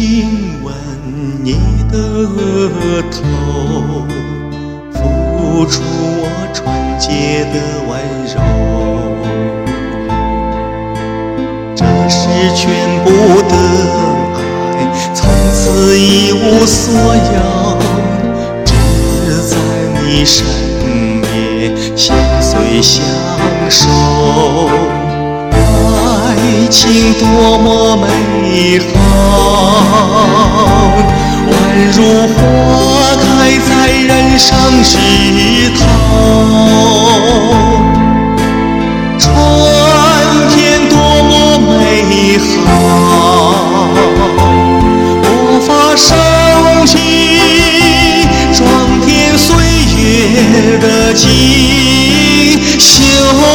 亲吻你的额头，付出我纯洁的温柔，这是全部的爱，从此一无所有，只在你身边相随相守。爱情多么美好，宛如花开在人生枝头。春天多么美好，魔法升起，装点岁月的锦绣。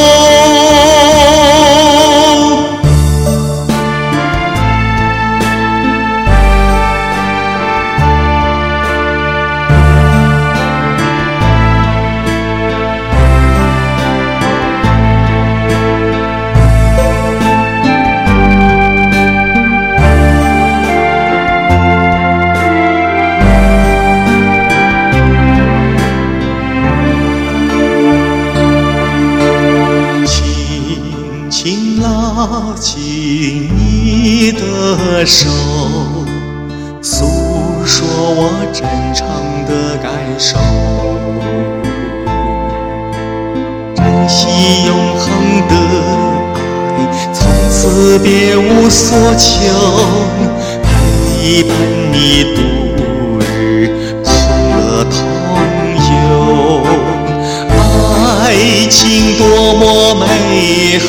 拉紧你的手，诉说我真诚的感受，珍惜永恒的爱，从此别无所求，陪伴你度日，同乐同游。爱情多么美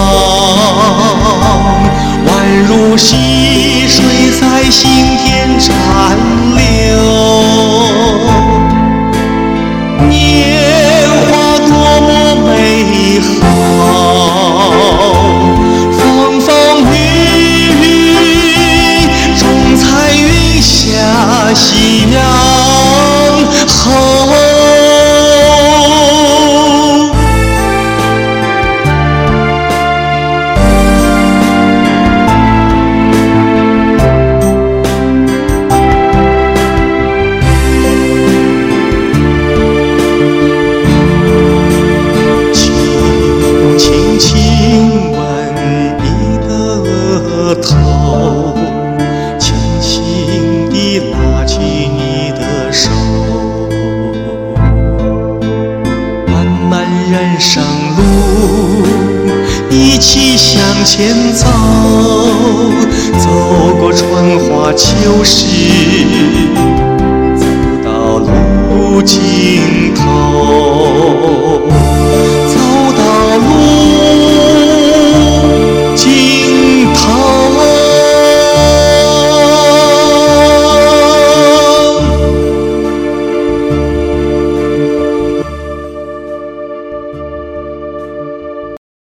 好，宛如溪水在心田潺流。年华多么美好，风风雨雨中彩云下夕阳后。头，轻轻地拉起你的手，漫漫人生路，一起向前走，走过春花秋实，走到路尽头。